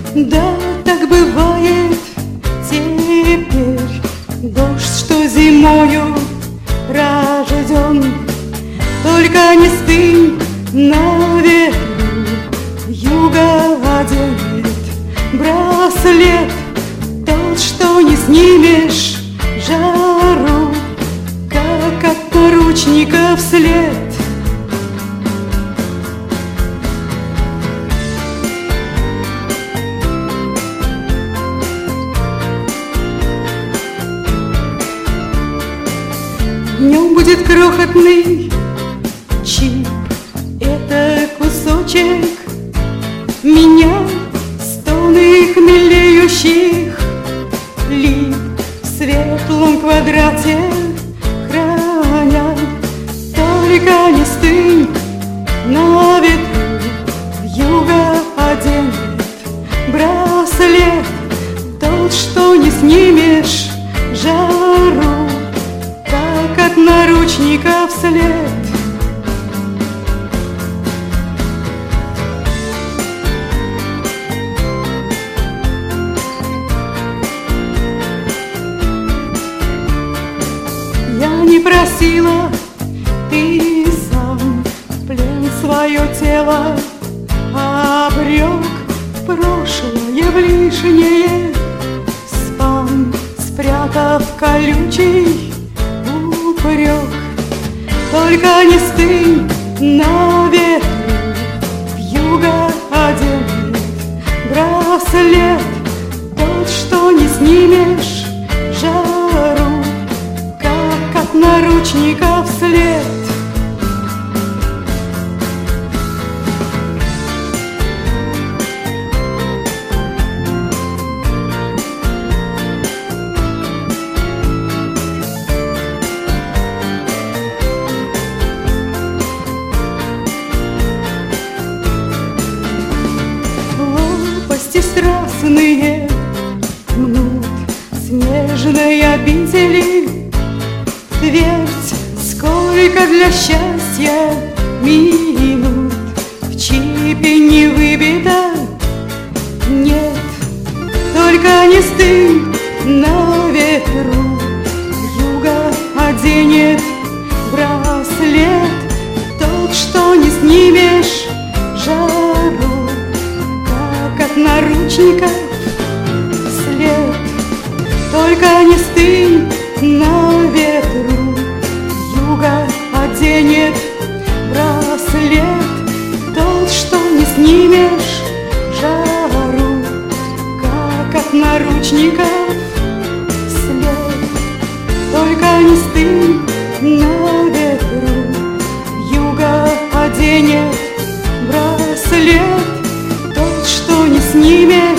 Да, так бывает теперь. Дождь, что зимою рожден, только не стынь на ветру. Вьюга оденет браслет, тот, что не снимешь жару, как от наручника вслед. Днем будет крохотный чип, это кусочек меня, стоны хмелеющих лип в светлом квадрате храня. Только не стынь на ветру, вьюга оденет браслет, тот, что не снимешь жару, как от наручника вслед. Я не просила, ты сам в плен свое тело обрек, прошлое в лишнее спам, спрятав колючий упрек. Только не стынь на ветру, вьюга оденет браслет, тот, что не снимешь жару, как от наручника вслед. Страстные мнут снежной обители твердь, сколько для счастья минут в чипе не выбито. Нет, только не стынь на ветру, вьюга оденет браслет, тот, что не снимешь жару, от наручника след. Только не стынь на ветру, вьюга оденет браслет, тот, что не снимешь жару, как от наручника след. Только не стынь на ветру, вьюга оденет браслет, тот, что не снимешь